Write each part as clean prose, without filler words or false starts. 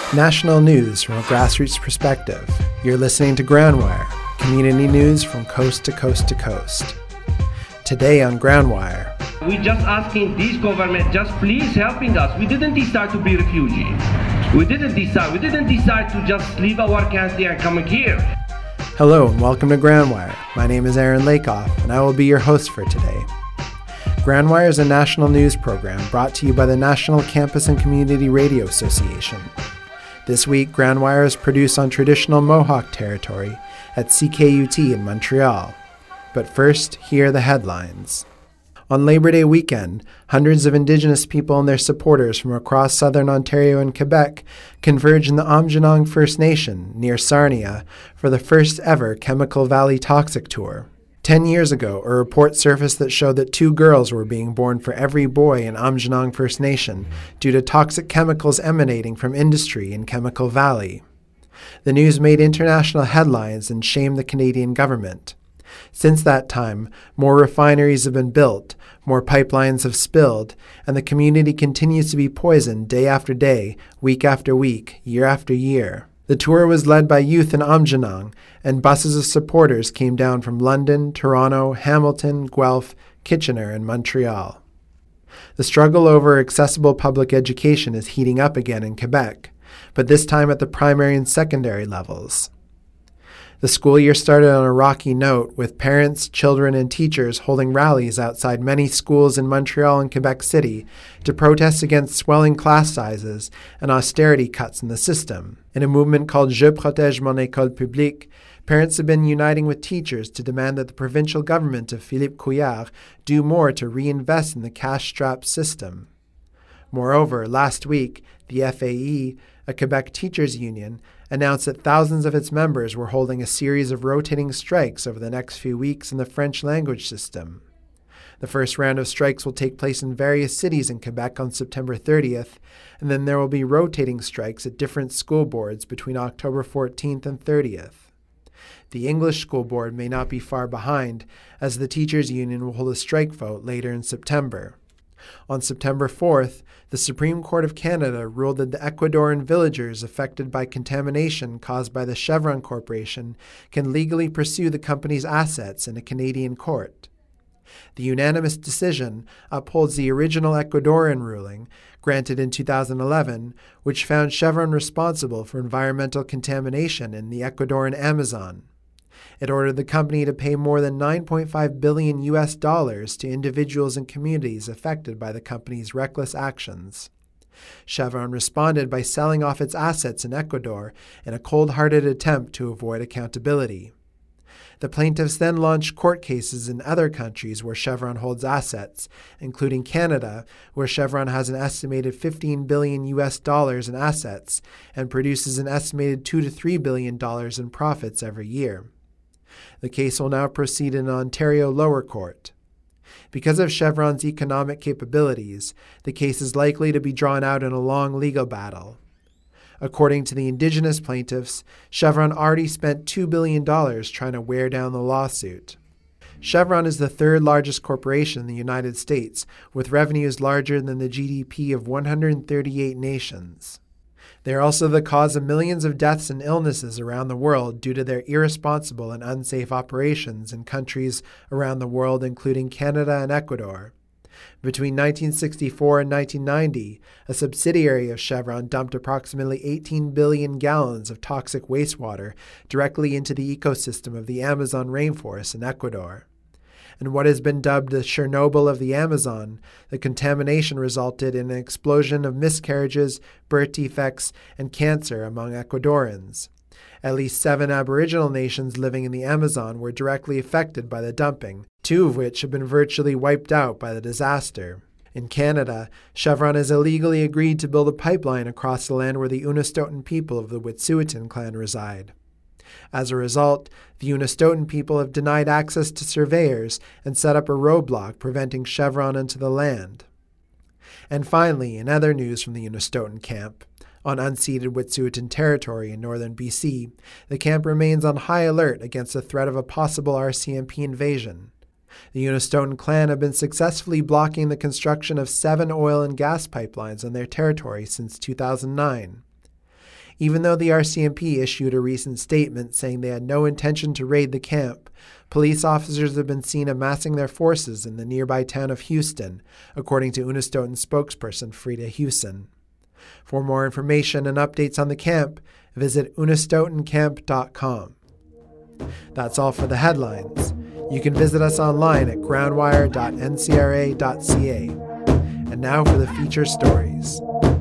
National news from a grassroots perspective. You're listening to Groundwire, community news from coast to coast to coast. Today on Groundwire. We just asking this government, just please helping us. We didn't decide to be refugees. We didn't decide to just leave our country and come here. Hello and welcome to Groundwire. My name is Aaron Lakoff and I will be your host for today. Groundwire is a national news program brought to you by the National Campus and Community Radio Association. This week, Groundwire is produced on traditional Mohawk territory at CKUT in Montreal. But first, here are the headlines. On Labor Day weekend, hundreds of Indigenous people and their supporters from across southern Ontario and Quebec converged in the Aamjiwnaang First Nation near Sarnia for the first ever Chemical Valley Toxic Tour. 10 years ago, a report surfaced that showed that 2 girls were being born for every boy in Aamjiwnaang First Nation due to toxic chemicals emanating from industry in Chemical Valley. The news made international headlines and shamed the Canadian government. Since that time, more refineries have been built, more pipelines have spilled, and the community continues to be poisoned day after day, week after week, year after year. The tour was led by youth in Aamjiwnaang, and buses of supporters came down from London, Toronto, Hamilton, Guelph, Kitchener, and Montreal. The struggle over accessible public education is heating up again in Quebec, but this time at the primary and secondary levels. The school year started on a rocky note, with parents, children, and teachers holding rallies outside many schools in Montreal and Quebec City to protest against swelling class sizes and austerity cuts in the system. In a movement called Je protège mon école publique, parents have been uniting with teachers to demand that the provincial government of Philippe Couillard do more to reinvest in the cash-strapped system. Moreover, last week, the FAE, a Quebec teachers union, announced that thousands of its members were holding a series of rotating strikes over the next few weeks in the French language system. The first round of strikes will take place in various cities in Quebec on September 30th, and then there will be rotating strikes at different school boards between October 14th and 30th. The English School Board may not be far behind, as the teachers union will hold a strike vote later in September. On September 4th, the Supreme Court of Canada ruled that the Ecuadorian villagers affected by contamination caused by the Chevron Corporation can legally pursue the company's assets in a Canadian court. The unanimous decision upholds the original Ecuadorian ruling, granted in 2011, which found Chevron responsible for environmental contamination in the Ecuadorian Amazon. It ordered the company to pay more than $9.5 billion to individuals and communities affected by the company's reckless actions. Chevron responded by selling off its assets in Ecuador in a cold-hearted attempt to avoid accountability. The plaintiffs then launched court cases in other countries where Chevron holds assets, including Canada, where Chevron has an estimated $15 billion in assets and produces an estimated $2 to $3 billion in profits every year. The case will now proceed in an Ontario lower court. Because of Chevron's economic capabilities, the case is likely to be drawn out in a long legal battle. According to the Indigenous plaintiffs, Chevron already spent $2 billion trying to wear down the lawsuit. Chevron is the third largest corporation in the United States, with revenues larger than the GDP of 138 nations. They are also the cause of millions of deaths and illnesses around the world due to their irresponsible and unsafe operations in countries around the world, including Canada and Ecuador. Between 1964 and 1990, a subsidiary of Chevron dumped approximately 18 billion gallons of toxic wastewater directly into the ecosystem of the Amazon rainforest in Ecuador. In what has been dubbed the Chernobyl of the Amazon, the contamination resulted in an explosion of miscarriages, birth defects, and cancer among Ecuadorians. At least 7 Aboriginal nations living in the Amazon were directly affected by the dumping, 2 of which have been virtually wiped out by the disaster. In Canada, Chevron has illegally agreed to build a pipeline across the land where the Unistoten people of the Wet'suwet'en clan reside. As a result, the Unistoten people have denied access to surveyors and set up a roadblock preventing Chevron into the land. And finally, in other news from the Unistoten camp, on unceded Wet'suwet'en territory in northern BC, the camp remains on high alert against the threat of a possible RCMP invasion. The Unistoten clan have been successfully blocking the construction of 7 oil and gas pipelines on their territory since 2009. Even though the RCMP issued a recent statement saying they had no intention to raid the camp, police officers have been seen amassing their forces in the nearby town of Houston, according to Unistoten spokesperson Frida Hewson. For more information and updates on the camp, visit unistotencamp.com. That's all for the headlines. You can visit us online at groundwire.ncra.ca. And now for the feature stories.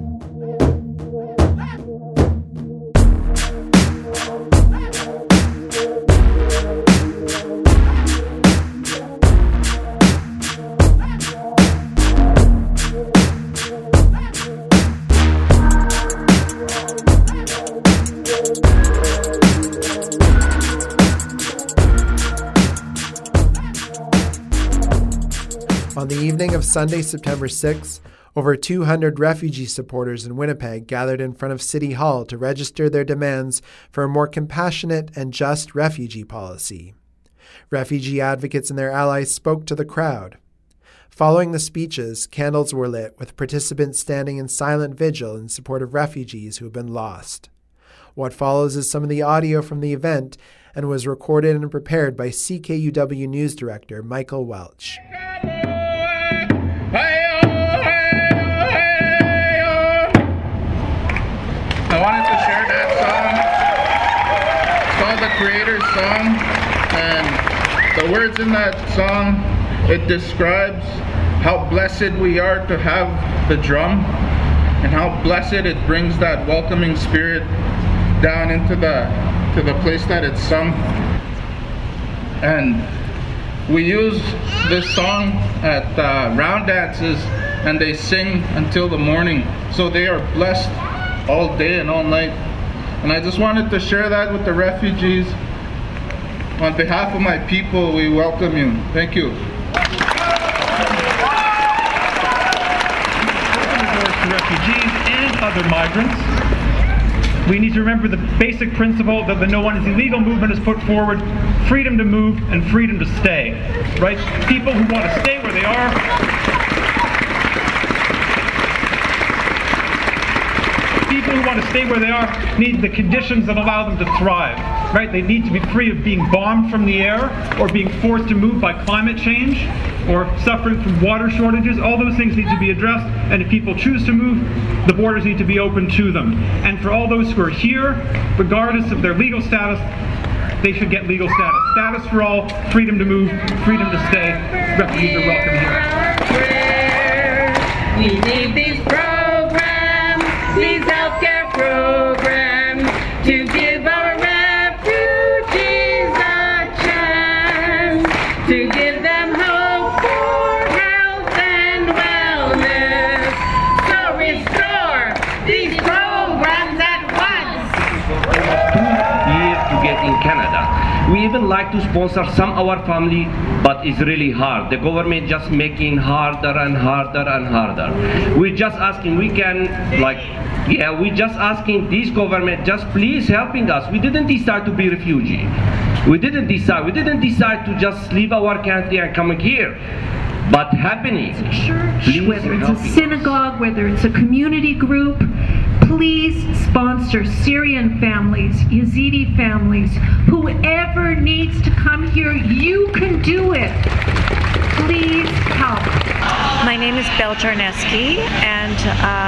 On the evening of Sunday, September 6, over 200 refugee supporters in Winnipeg gathered in front of City Hall to register their demands for a more compassionate and just refugee policy. Refugee advocates and their allies spoke to the crowd. Following the speeches, candles were lit with participants standing in silent vigil in support of refugees who have been lost. What follows is some of the audio from the event and was recorded and prepared by CKUW News Director Michael Welch. I wanted to share that song. It's called the Creator's Song, and the words in that song, it describes how blessed we are to have the drum and how blessed it brings that welcoming spirit down into the place that it's sung. And we use this song at round dances, and they sing until the morning, so they are blessed all day and all night. And I just wanted to share that with the refugees. On behalf of my people, we welcome you. Thank you. To refugees and other migrants, we need to remember the basic principle that the No One is Illegal movement has put forward: freedom to move and freedom to stay. Right? People who want to stay where they are need the conditions that allow them to thrive. Right? They need to be free of being bombed from the air or being forced to move by climate change or suffering from water shortages. All those things need to be addressed, and if people choose to move, the borders need to be open to them. And for all those who are here, regardless of their legal status, they should get legal status. Status for all, freedom to move, freedom to stay. Refugees are welcome here. We need these programs, these healthcare programs, to give our refugees a chance, to give them hope for health and wellness. So restore these programs at once. 2 years to get in Canada. We even like to sponsor some of our family, but it's really hard. The government just making harder and harder and harder. We're just asking, we just asking this government, just please helping us. We didn't decide to be refugee. We didn't decide to just leave our country and come here. But happening. It's a church, whether it's a synagogue, whether it's a community group, please sponsor Syrian families, Yazidi families, whoever needs to come here, you can do it. Please help. My name is Belle Jarneski, and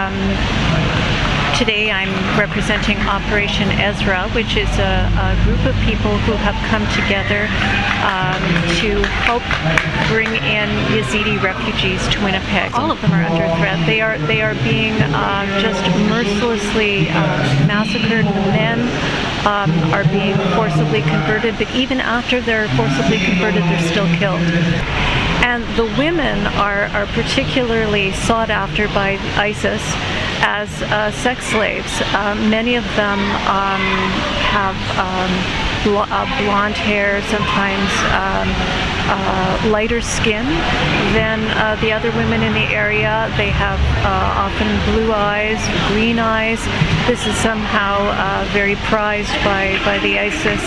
today I'm representing Operation Ezra, which is a group of people who have come together to help bring in Yazidi refugees to Winnipeg. All of them are under threat. They are being just mercilessly massacred. Men are being forcibly converted, but even after they're forcibly converted, they're still killed. And the women are particularly sought after by ISIS as sex slaves. Many of them have blonde hair, sometimes lighter skin than the other women in the area. They have often blue eyes, green eyes. This is somehow very prized by the ISIS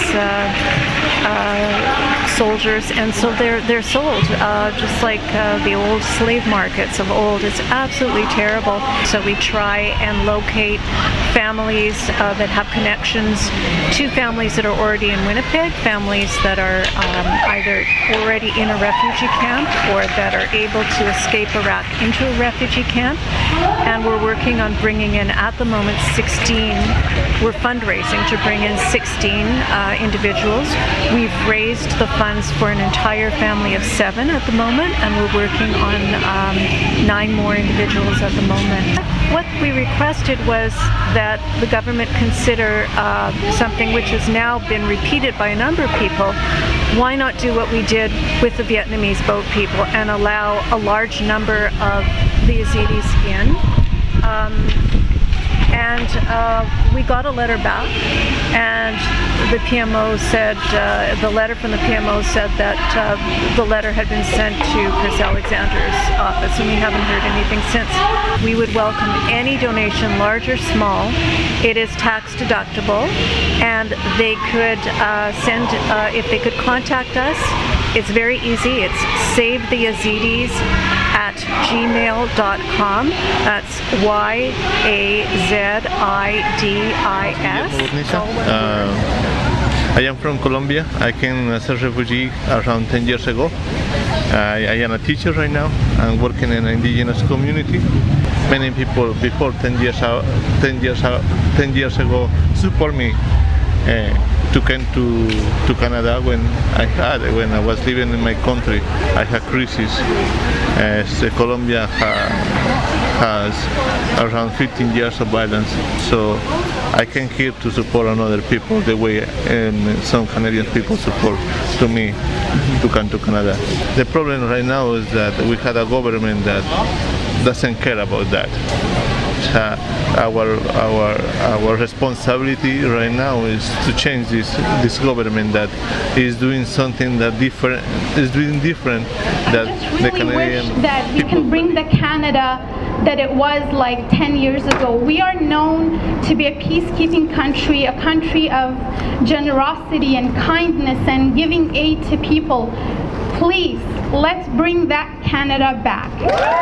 soldiers, and so they're sold just like the old slave markets of old. It's absolutely terrible. So we try and locate families that have connections to families that are already in Winnipeg, families that are either already in a refugee camp or that are able to escape Iraq into a refugee camp. And we're working on bringing in, at the moment, 16. We're fundraising to bring in 16 individuals. We've raised the funds for an entire family of 7 at the moment, and we're working on 9 more individuals at the moment. What we requested was that the government consider something which has now been repeated by a number of people. Why not do what we did with the Vietnamese boat people and allow a large number of the Yazidis in? We got a letter back, and the PMO said, the letter from the PMO said that the letter had been sent to Chris Alexander's office, and we haven't heard anything since. We would welcome any donation, large or small. It is tax deductible, and they could send, if they could contact us, it's very easy. It's savetheyazidis@gmail.com. That's YAZIDIS. I am from Colombia. I came as a refugee around 10 years ago. I am a teacher right now. I'm working in an indigenous community. Many people before 10 years ago support me to come to Canada when I was living in my country. I had crisis. Colombia has around 15 years of violence, so I came here to support another people the way some Canadian people support to me to come to Canada. The problem right now is that we had a government that doesn't care about that. Our responsibility right now is to change this government that is doing something that different that the Canadian wish that we can bring the Canada that it was like 10 years ago. We are known to be a peacekeeping country, a country of generosity and kindness and giving aid to people. Please, let's bring that Canada back.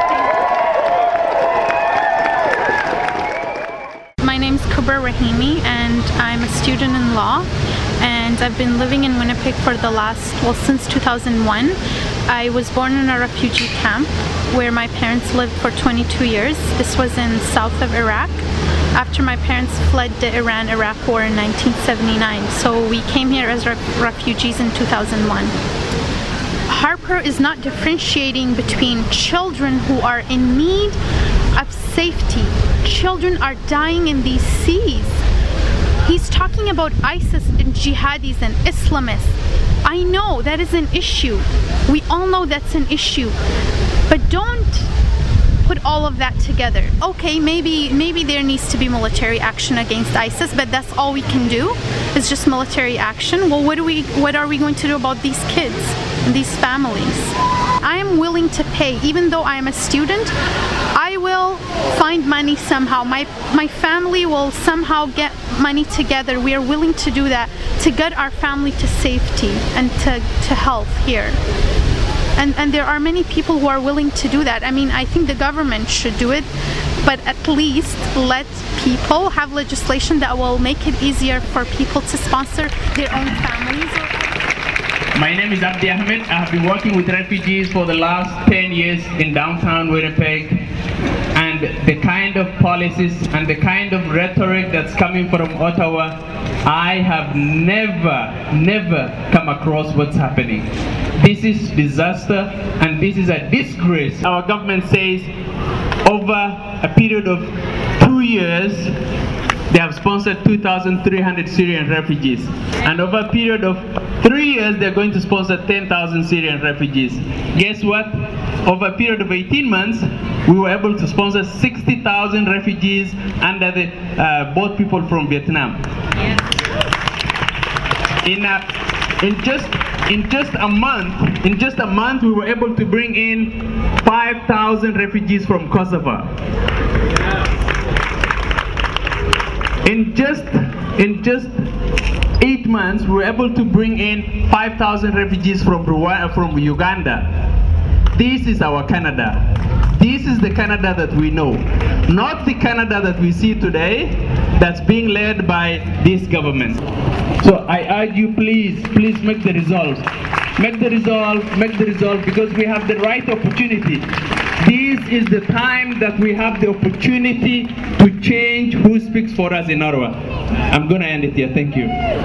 My name's Kubra Rahimi, and I'm a student in law, and I've been living in Winnipeg for since 2001. I was born in a refugee camp where my parents lived for 22 years. This was in south of Iraq after my parents fled the Iran-Iraq war in 1979. So we came here as refugees in 2001. Harper is not differentiating between children who are in need of safety. Children are dying in these seas. He's talking about ISIS and jihadis and Islamists. I know that is an issue. We all know that's an issue. But don't put all of that together. Okay, maybe there needs to be military action against ISIS, but that's all we can do. It's just military action. Well, what are we going to do about these kids and these families? I am willing to pay, even though I am a student. I will find money somehow. My family will somehow get money together. We are willing to do that to get our family to safety and to health here. And there are many people who are willing to do that. I mean, I think the government should do it, but at least let people have legislation that will make it easier for people to sponsor their own families. My name is Abdi Ahmed. I have been working with refugees for the last 10 years in downtown Winnipeg, and the kind of policies and the kind of rhetoric that's coming from Ottawa, I have never come across what's happening. This is disaster, and this is a disgrace. Our government says over a period of 2 years, they have sponsored 2,300 Syrian refugees. And over a period of 3 years, they're going to sponsor 10,000 Syrian refugees. Guess what? Over a period of 18 months, we were able to sponsor 60,000 refugees under the boat people from Vietnam. In just a month, we were able to bring in 5,000 refugees from Kosovo. In just 8 months, we were able to bring in 5,000 refugees from Uganda. This is our Canada. This is the Canada that we know, not the Canada that we see today that's being led by this government. So I urge you, please make the resolve. Make the resolve, because we have the right opportunity. This is the time that we have the opportunity to change who speaks for us in Ottawa. I'm going to end it here. Thank you.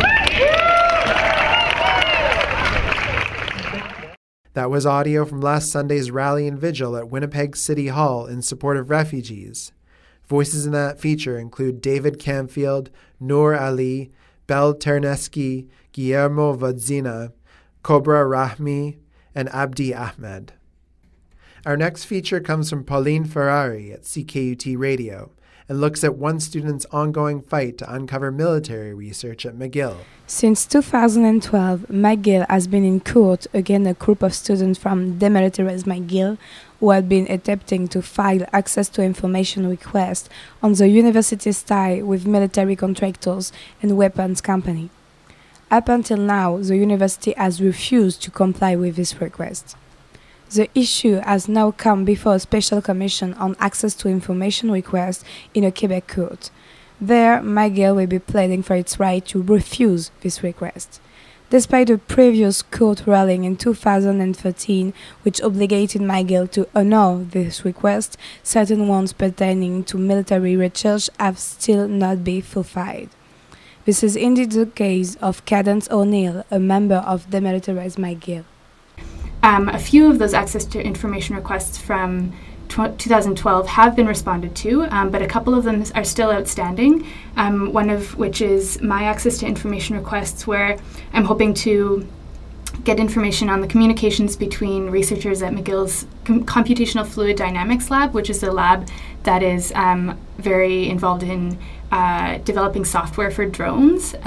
That was audio from last Sunday's rally and vigil at Winnipeg City Hall in support of refugees. Voices in that feature include David Camfield, Noor Ali, Bel Terneski, Guillermo Vodzina, Cobra Rahmi, and Abdi Ahmed. Our next feature comes from Pauline Ferrari at CKUT Radio and looks at one student's ongoing fight to uncover military research at McGill. Since 2012, McGill has been in court against a group of students from Demilitarize McGill who had been attempting to file access to information requests on the university's tie with military contractors and weapons company. Up until now, the university has refused to comply with this request. The issue has now come before a special commission on access to information requests in a Quebec court. There, McGill will be pleading for its right to refuse this request. Despite a previous court ruling in 2013, which obligated McGill to honor this request, certain ones pertaining to military research have still not been fulfilled. This is indeed the case of Cadence O'Neill, a member of Demilitarize McGill. A few of those access to information requests from 2012 have been responded to, but a couple of them are still outstanding, one of which is my access to information requests, where I'm hoping to get information on the communications between researchers at McGill's Computational Fluid Dynamics Lab, which is a lab that is very involved in developing software for drones. So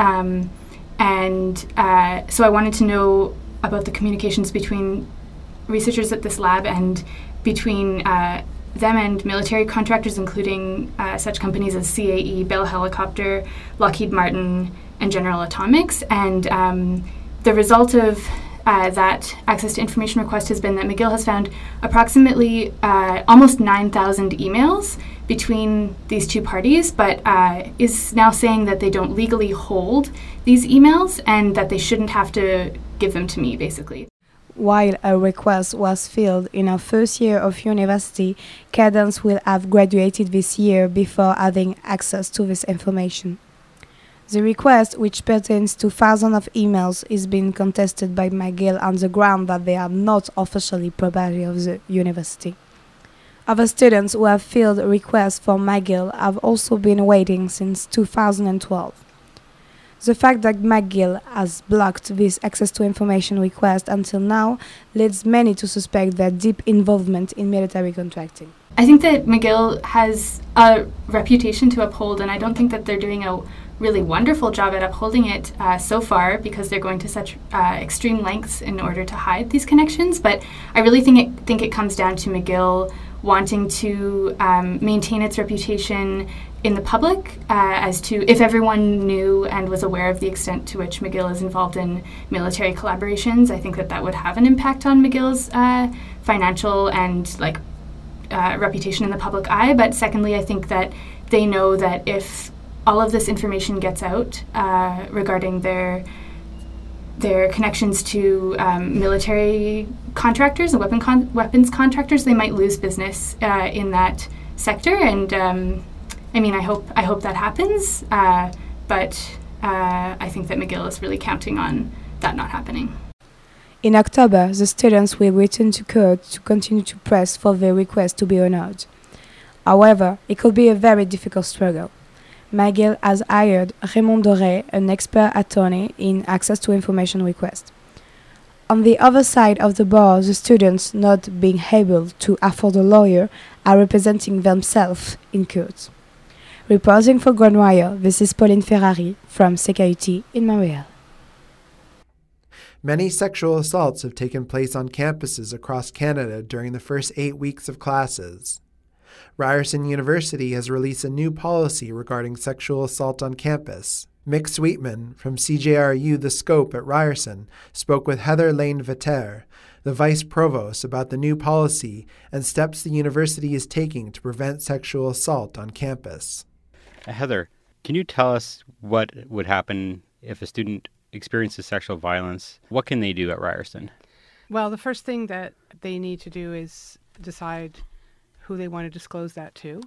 I wanted to know about the communications between researchers at this lab and between them and military contractors, including such companies as CAE, Bell Helicopter, Lockheed Martin, and General Atomics. And the result of that access to information request has been that McGill has found approximately almost 9,000 emails between these two parties, but is now saying that they don't legally hold these emails and that they shouldn't have to give them to me, basically. While a request was filled in her first year of university, Cadence will have graduated this year before having access to this information. The request, which pertains to thousands of emails, is being contested by McGill on the ground that they are not officially property of the university. Other students who have filled requests for McGill have also been waiting since 2012. The fact that McGill has blocked this access to information request until now leads many to suspect their deep involvement in military contracting. I think that McGill has a reputation to uphold, and I don't think that they're doing a really wonderful job at upholding it so far, because they're going to such extreme lengths in order to hide these connections. But I really think it comes down to McGill wanting to maintain its reputation in the public as to if everyone knew and was aware of the extent to which McGill is involved in military collaborations. I think that would have an impact on McGill's financial and reputation in the public eye. But secondly, I think that they know that if all of this information gets out regarding their connections to military contractors and weapons contractors, they might lose business in that sector. And I hope that happens, but I think that McGill is really counting on that not happening. In October, the students will return to court to continue to press for their request to be honored. However, it could be a very difficult struggle. McGill has hired Raymond Doré, an expert attorney in access to information requests. On the other side of the bar, the students, not being able to afford a lawyer, are representing themselves in court. Reporting for Grand Wire, this is Pauline Ferrari from CKUT in Montreal. Many sexual assaults have taken place on campuses across Canada during the first 8 weeks of classes. Ryerson University has released a new policy regarding sexual assault on campus. Mick Sweetman from CJRU The Scope at Ryerson spoke with Heather Lane-Vetter, the Vice Provost, about the new policy and steps the university is taking to prevent sexual assault on campus. Heather, can you tell us what would happen if a student experiences sexual violence? What can they do at Ryerson? Well, the first thing that they need to do is decide who they want to disclose that to.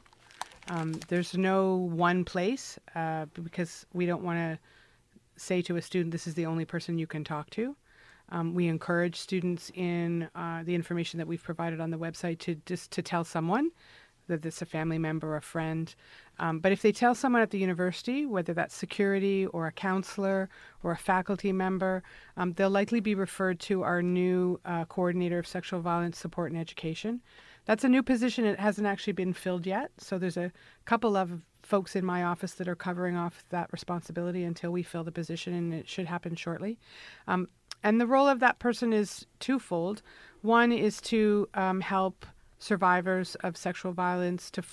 There's no one place because we don't want to say to a student, this is the only person you can talk to. We encourage students in the information that we've provided on the website to tell someone, that it's a family member or a friend. But if they tell someone at the university, whether that's security or a counselor or a faculty member, they'll likely be referred to our new coordinator of sexual violence support and education. That's a new position. It hasn't actually been filled yet. So there's a couple of folks in my office that are covering off that responsibility until we fill the position, and it should happen shortly. And the role of that person is twofold. One is to help survivors of sexual violence to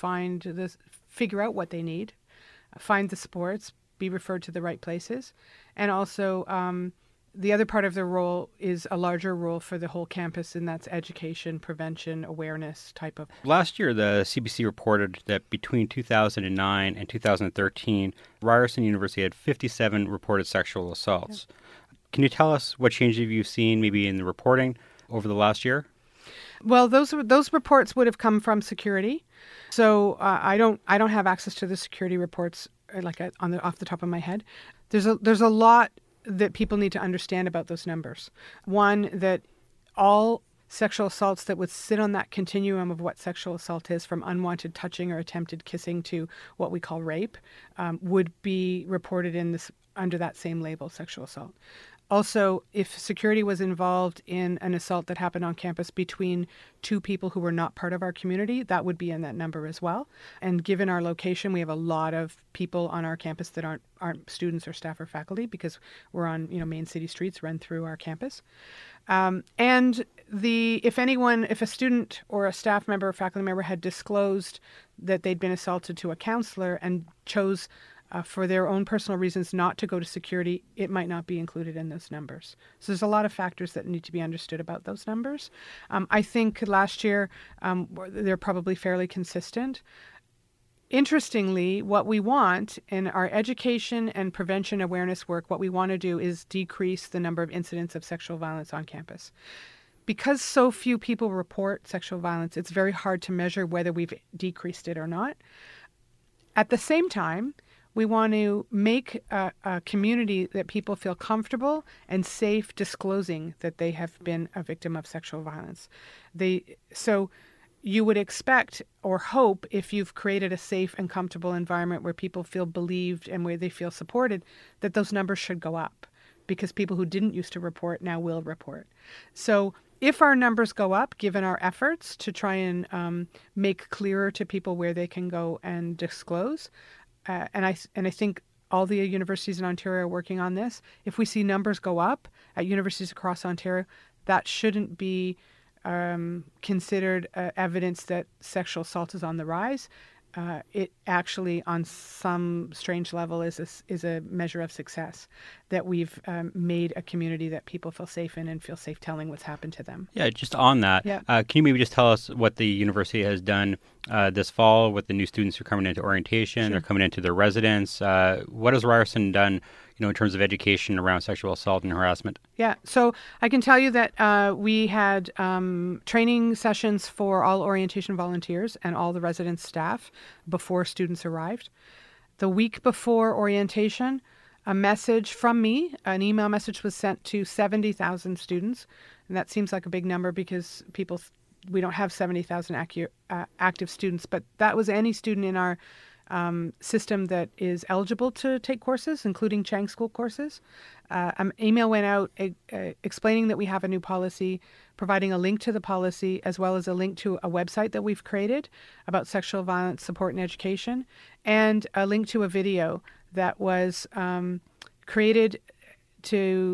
figure out what they need, find the supports, be referred to the right places. And also the other part of their role is a larger role for the whole campus, and that's education, prevention, awareness type of. Last year, the CBC reported that between 2009 and 2013, Ryerson University had 57 reported sexual assaults. Yeah. Can you tell us what changes you've seen maybe in the reporting over the last year? Well, those reports would have come from security, so I don't have access to the security reports off the top of my head. There's a lot that people need to understand about those numbers. One, that all sexual assaults that would sit on that continuum of what sexual assault is, from unwanted touching or attempted kissing to what we call rape, would be reported under that same label, sexual assault. Also, if security was involved in an assault that happened on campus between two people who were not part of our community, that would be in that number as well. And given our location, we have a lot of people on our campus that aren't students or staff or faculty, because we're on main city streets run through our campus. And if a student or a staff member or faculty member had disclosed that they'd been assaulted to a counselor and chose for their own personal reasons not to go to security, it might not be included in those numbers. So there's a lot of factors that need to be understood about those numbers. I think last year they're probably fairly consistent. Interestingly, what we want in our education and prevention awareness work, what we want to do is decrease the number of incidents of sexual violence on campus. Because so few people report sexual violence, it's very hard to measure whether we've decreased it or not. At the same time, we want to make a community that people feel comfortable and safe disclosing that they have been a victim of sexual violence. So you would expect or hope, if you've created a safe and comfortable environment where people feel believed and where they feel supported, that those numbers should go up, because people who didn't used to report now will report. So if our numbers go up, given our efforts to try and make clearer to people where they can go and disclose, and I think all the universities in Ontario are working on this. If we see numbers go up at universities across Ontario, that shouldn't be considered evidence that sexual assault is on the rise. It actually, on some strange level, is a measure of success, that we've made a community that people feel safe in and feel safe telling what's happened to them. Yeah, just on that, can you maybe just tell us what the university has done this fall with the new students who are coming into orientation? Sure. They're coming into their residence. What has Ryerson done, in terms of education around sexual assault and harassment? Yeah, so I can tell you that we had training sessions for all orientation volunteers and all the residence staff before students arrived. The week before orientation, a message from me, an email message, was sent to 70,000 students. And that seems like a big number because we don't have 70,000 active students, but that was any student in our system that is eligible to take courses, including Chang School courses. An email went out explaining that we have a new policy, providing a link to the policy, as well as a link to a website that we've created about sexual violence support and education, and a link to a video that was created to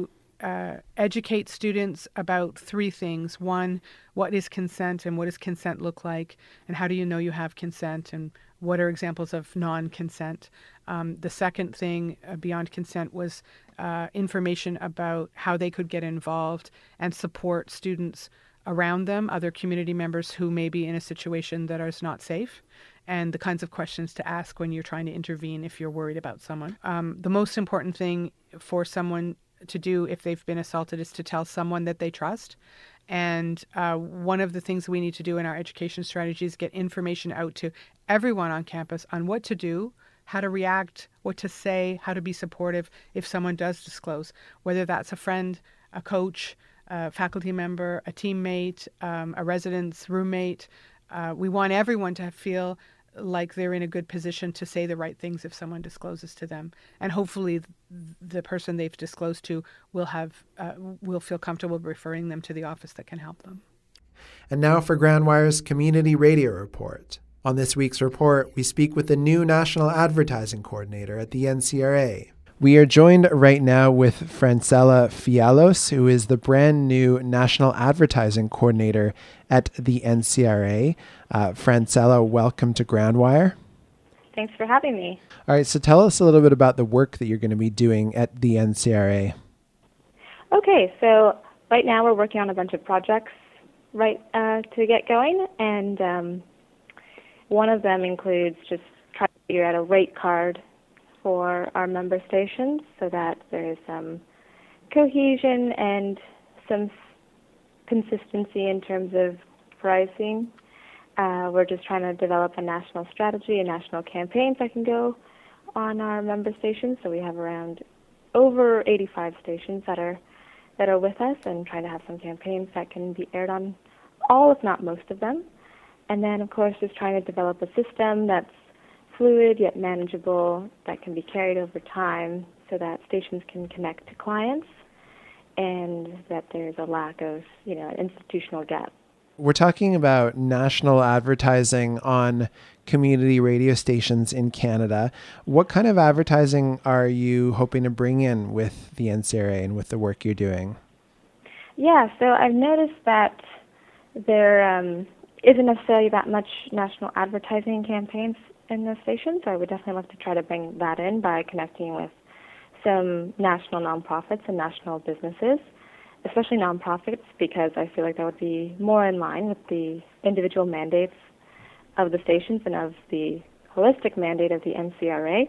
educate students about three things. One, what is consent and what does consent look like? And how do you know you have consent? And what are examples of non-consent? The second thing beyond consent was information about how they could get involved and support students around them, other community members who may be in a situation that is not safe, and the kinds of questions to ask when you're trying to intervene if you're worried about someone. The most important thing for someone to do if they've been assaulted is to tell someone that they trust. And one of the things we need to do in our education strategy is get information out to everyone on campus on what to do, how to react, what to say, how to be supportive if someone does disclose, whether that's a friend, a coach, a faculty member, a teammate, a resident's roommate. We want everyone to feel like they're in a good position to say the right things if someone discloses to them. And hopefully the person they've disclosed to will feel comfortable referring them to the office that can help them. And now for Grandwire's Community Radio Report. On this week's report, we speak with the new National Advertising Coordinator at the NCRA. We are joined right now with Francella Fialos, who is the brand new National Advertising Coordinator at the NCRA. Francella, welcome to Grandwire. Thanks for having me. All right, so tell us a little bit about the work that you're going to be doing at the NCRA. Okay, so right now we're working on a bunch of projects to get going, and one of them includes just trying to figure out a rate card for our member stations so that there is some cohesion and some consistency in terms of pricing. We're just trying to develop a national strategy, a national campaigns that can go on our member stations. So we have around over 85 stations that are with us, and trying to have some campaigns that can be aired on all, if not most of them. And then, of course, just trying to develop a system that's fluid yet manageable, that can be carried over time so that stations can connect to clients and that there's a lack of, an institutional gap. We're talking about national advertising on community radio stations in Canada. What kind of advertising are you hoping to bring in with the NCRA and with the work you're doing? Yeah, so I've noticed that there isn't necessarily that much national advertising campaigns in the station, so I would definitely love to try to bring that in by connecting with some national nonprofits and national businesses, especially nonprofits, because I feel like that would be more in line with the individual mandates of the stations and of the holistic mandate of the NCRA.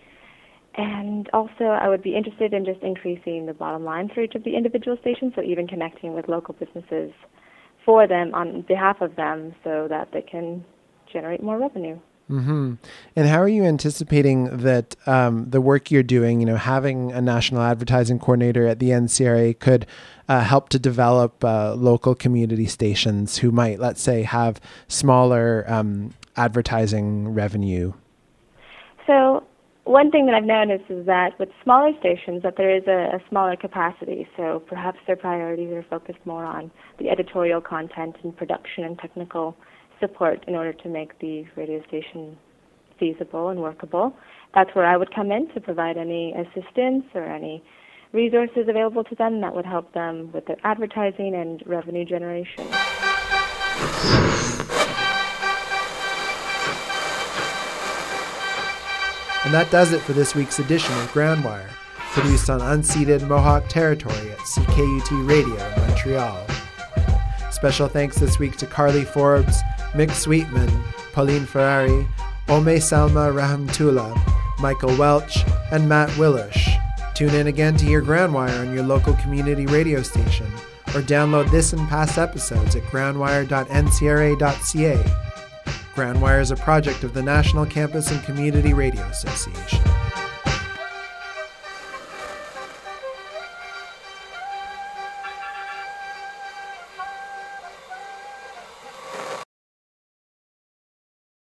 And also I would be interested in just increasing the bottom line for each of the individual stations, so even connecting with local businesses for them on behalf of them so that they can generate more revenue. Mm-hmm. And how are you anticipating that the work you're doing, having a national advertising coordinator at the NCRA could help to develop local community stations who might, let's say, have smaller advertising revenue? So one thing that I've noticed is that with smaller stations that there is a smaller capacity, so perhaps their priorities are focused more on the editorial content and production and technical support in order to make the radio station feasible and workable. That's where I would come in to provide any assistance or any resources available to them that would help them with their advertising and revenue generation. And that does it for this week's edition of Grandwire, produced on unceded Mohawk territory at CKUT Radio in Montreal. Special thanks this week to Carly Forbes, Mick Sweetman, Pauline Ferrari, Ome Salma Rahimtullah, Michael Welch, and Matt Willish. Tune in again to hear Grandwire on your local community radio station, or download this and past episodes at grandwire.ncra.ca. Grandwire is a project of the National Campus and Community Radio Association.